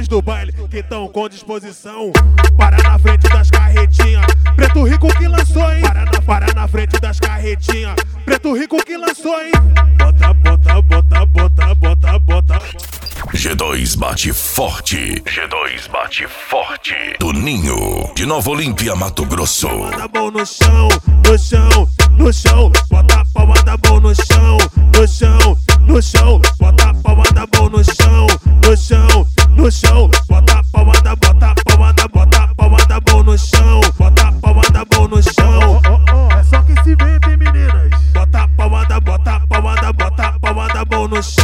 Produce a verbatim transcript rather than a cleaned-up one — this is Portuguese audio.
meninas do baile que tão com disposição. Para na frente das carretinhas, Preto Rico que lançou, hein? Para na, para na frente das carretinhas, Preto Rico que lançou, hein? Bota, bota, bota, bota, bota, bota. G dois bate forte. G dois bate forte. Do Ninho, de Nova Olímpia, Mato Grosso. Palma da mão no chão, no chão, no chão. Bota a palma da mão no chão, no chão, no chão. Bota a palma da mão no chão, no chão, no chão. Bota a palma da, bota a palma da, bota a palma da mão no chão. Bota a palma da mão no chão. Oh, oh, oh, é só que se vê, hein, meninas? Bota a palma da, bota a palma da, bota a palma da mão no chão.